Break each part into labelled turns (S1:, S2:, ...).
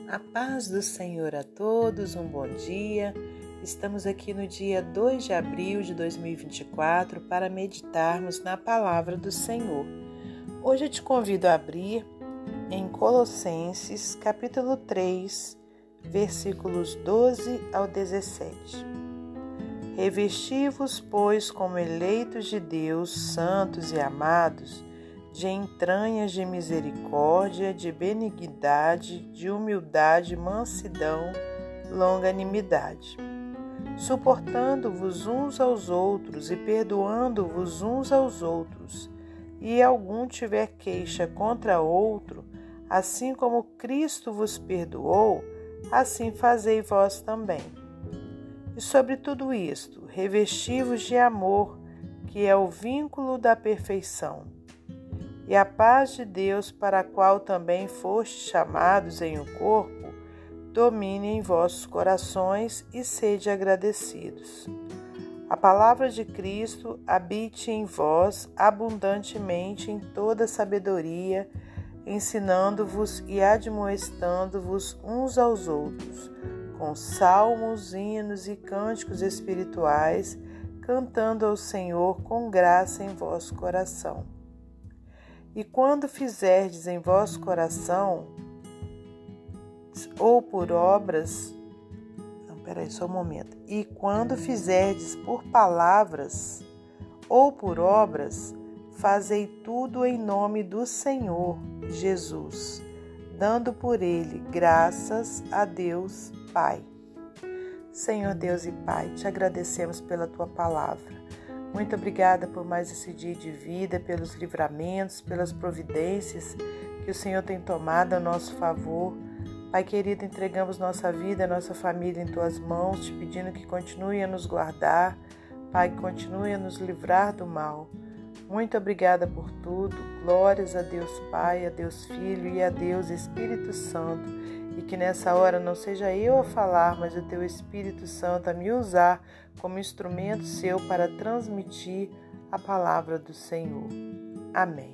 S1: A paz do Senhor a todos, um bom dia. Estamos aqui no dia 2 de abril de 2024 para meditarmos na palavra do Senhor. Hoje eu te convido a abrir em Colossenses, capítulo 3, versículos 12 ao 17. Revesti-vos, pois, como eleitos de Deus, santos e amados, de entranhas de misericórdia, de benignidade, de humildade, mansidão, longanimidade, suportando-vos uns aos outros e perdoando-vos uns aos outros, e algum tiver queixa contra outro, assim como Cristo vos perdoou, assim fazei vós também. E sobre tudo isto, revesti-vos de amor, que é o vínculo da perfeição. E a paz de Deus, para a qual também fostes chamados em um corpo, domine em vossos corações e sede agradecidos. A palavra de Cristo habite em vós abundantemente em toda sabedoria, ensinando-vos e admoestando-vos uns aos outros, com salmos, hinos e cânticos espirituais, cantando ao Senhor com graça em vosso coração. E quando fizerdes em vosso coração, ou por obras, E quando fizerdes por palavras, ou por obras, fazei tudo em nome do Senhor Jesus, dando por ele graças a Deus Pai. Senhor Deus e Pai, te agradecemos pela tua palavra. Muito obrigada por mais esse dia de vida, pelos livramentos, pelas providências que o Senhor tem tomado a nosso favor. Pai querido, entregamos nossa vida, nossa família em tuas mãos, te pedindo que continue a nos guardar, Pai, que continue a nos livrar do mal. Muito obrigada por tudo. Glórias a Deus Pai, a Deus Filho e a Deus Espírito Santo. E que nessa hora não seja eu a falar, mas o teu Espírito Santo a me usar como instrumento seu para transmitir a palavra do Senhor. Amém.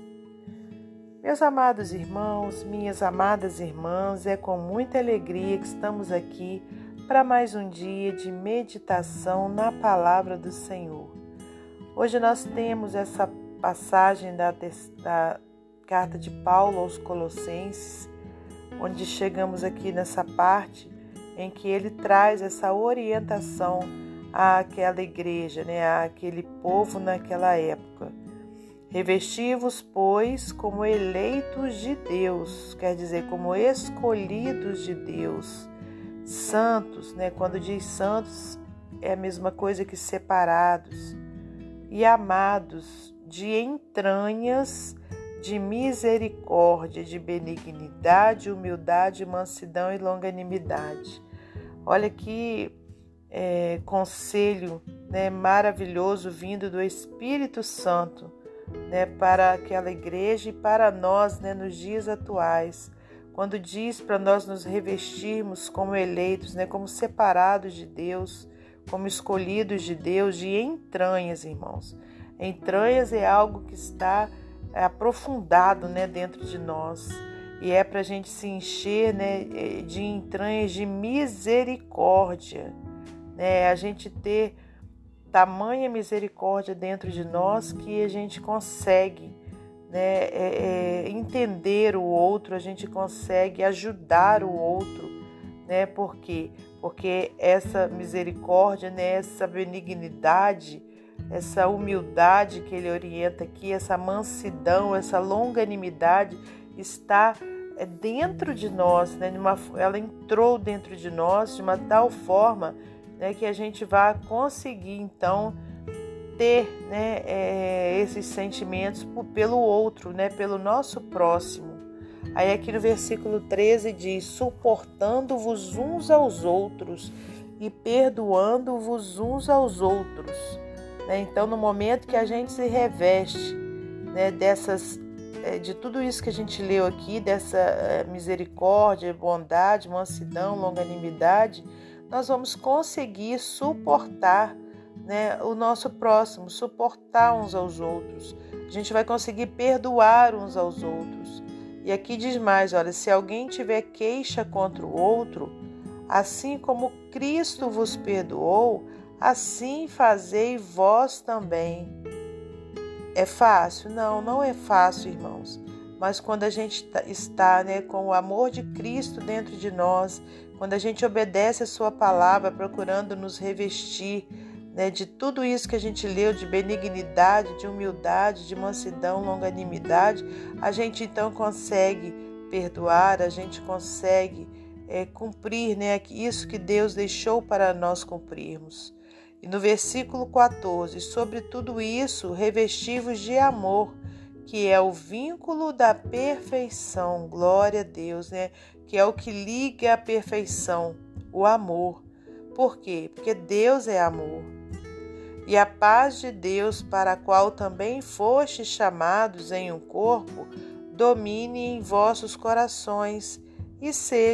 S1: Meus amados irmãos, minhas amadas irmãs, é com muita alegria que estamos aqui para mais um dia de meditação na palavra do Senhor. Hoje nós temos essa passagem da carta de Paulo aos Colossenses, onde chegamos aqui nessa parte em que ele traz essa orientação àquela igreja, àquele povo naquela época. Revesti-vos, pois, como eleitos de Deus, quer dizer, como escolhidos de Deus, santos, quando diz santos é a mesma coisa que separados, e amados, de entranhas de misericórdia, de benignidade, humildade, mansidão e longanimidade. Olha que conselho maravilhoso vindo do Espírito Santo para aquela igreja e para nós nos dias atuais, quando diz para nós nos revestirmos como eleitos, como separados de Deus, como escolhidos de Deus, de entranhas, irmãos. Entranhas é algo que está aprofundado dentro de nós, e é para a gente se encher de entranhas de misericórdia, a gente ter tamanha misericórdia dentro de nós que a gente consegue entender o outro, a gente consegue ajudar o outro, por quê? Porque essa misericórdia, essa benignidade, essa humildade que ele orienta aqui, essa mansidão, essa longanimidade está dentro de nós, ela entrou dentro de nós de uma tal forma que a gente vai conseguir então ter esses sentimentos pelo outro, pelo nosso próximo. Aí aqui no versículo 13 diz: suportando-vos uns aos outros e perdoando-vos uns aos outros. Então, no momento que a gente se reveste de tudo isso que a gente leu aqui, dessa misericórdia, bondade, mansidão, longanimidade, nós vamos conseguir suportar o nosso próximo, suportar uns aos outros. A gente vai conseguir perdoar uns aos outros. E aqui diz mais, olha, se alguém tiver queixa contra o outro, assim como Cristo vos perdoou, assim fazei vós também. É fácil? Não, não é fácil, irmãos. Mas quando a gente está, com o amor de Cristo dentro de nós, quando a gente obedece a sua palavra, procurando nos revestir, de tudo isso que a gente leu, de benignidade, de humildade, de mansidão, longanimidade, a gente então consegue perdoar, a gente consegue cumprir, isso que Deus deixou para nós cumprirmos. E no versículo 14, sobre tudo isso, revesti-vos de amor, que é o vínculo da perfeição, glória a Deus, que é o que liga a perfeição, o amor. Por quê? Porque Deus é amor. E a paz de Deus, para a qual também fostes chamados em um corpo, domine em vossos corações e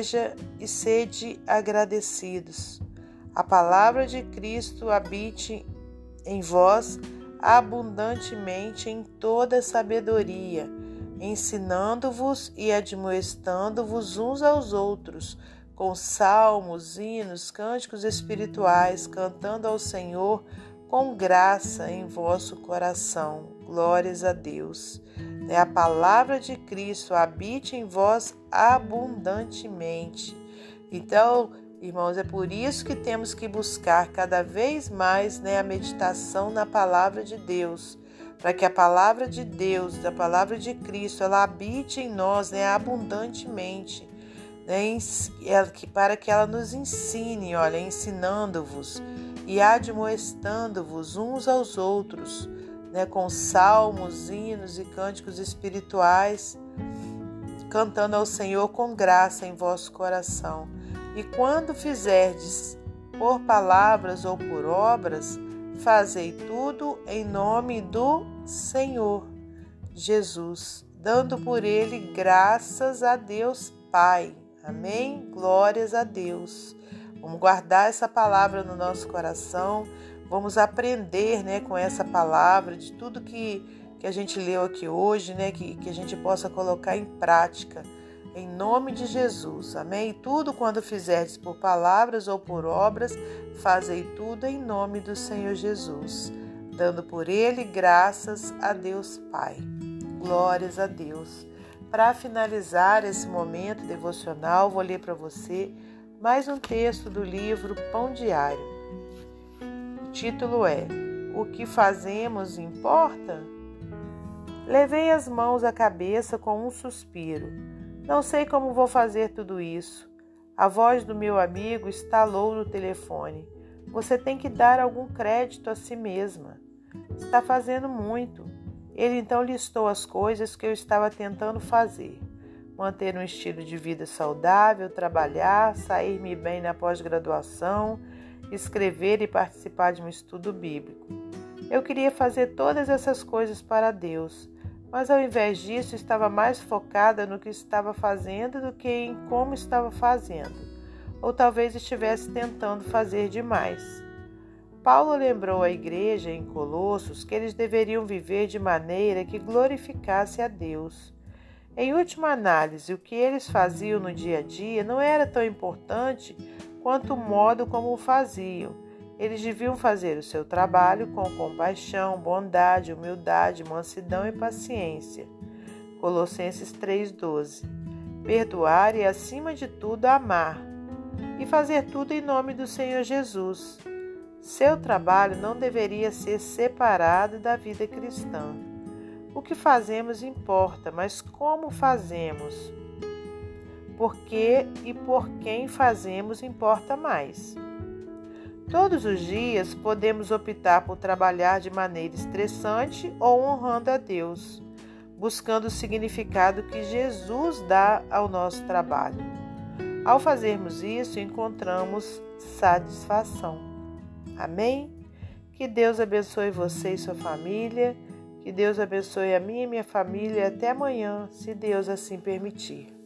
S1: sede agradecidos. A palavra de Cristo habite em vós abundantemente em toda sabedoria, ensinando-vos e admoestando-vos uns aos outros, com salmos, hinos, cânticos espirituais, cantando ao Senhor com graça em vosso coração. Glórias a Deus. A palavra de Cristo habite em vós abundantemente. Então, irmãos, é por isso que temos que buscar cada vez mais a meditação na palavra de Deus, para que a palavra de Deus, a palavra de Cristo, ela habite em nós abundantemente, para que ela nos ensine, ensinando-vos e admoestando-vos uns aos outros, com salmos, hinos e cânticos espirituais, cantando ao Senhor com graça em vosso coração. E quando fizerdes por palavras ou por obras, fazei tudo em nome do Senhor Jesus, dando por ele graças a Deus Pai. Amém? Glórias a Deus. Vamos guardar essa palavra no nosso coração, vamos aprender com essa palavra, de tudo que a gente leu aqui hoje, que a gente possa colocar em prática. Em nome de Jesus, amém? E tudo quando fizerdes por palavras ou por obras, fazei tudo em nome do Senhor Jesus, dando por ele graças a Deus Pai. Glórias a Deus. Para finalizar esse momento devocional, vou ler para você mais um texto do livro Pão Diário. O título é: O que fazemos importa? Levei as mãos à cabeça com um suspiro. Não sei como vou fazer tudo isso. A voz do meu amigo estalou no telefone. Você tem que dar algum crédito a si mesma. Está fazendo muito. Ele então listou as coisas que eu estava tentando fazer. Manter um estilo de vida saudável, trabalhar, sair-me bem na pós-graduação, escrever e participar de um estudo bíblico. Eu queria fazer todas essas coisas para Deus, mas ao invés disso estava mais focada no que estava fazendo do que em como estava fazendo, ou talvez estivesse tentando fazer demais. Paulo lembrou à igreja em Colossos que eles deveriam viver de maneira que glorificasse a Deus. Em última análise, o que eles faziam no dia a dia não era tão importante quanto o modo como o faziam. Eles deviam fazer o seu trabalho com compaixão, bondade, humildade, mansidão e paciência. Colossenses 3,12. Perdoar e, acima de tudo, amar. E fazer tudo em nome do Senhor Jesus. Seu trabalho não deveria ser separado da vida cristã. O que fazemos importa, mas como fazemos? Por que e por quem fazemos importa mais. Todos os dias podemos optar por trabalhar de maneira estressante ou honrando a Deus, buscando o significado que Jesus dá ao nosso trabalho. Ao fazermos isso, encontramos satisfação. Amém? Que Deus abençoe você e sua família. Que Deus abençoe a mim e minha família. Até amanhã, se Deus assim permitir.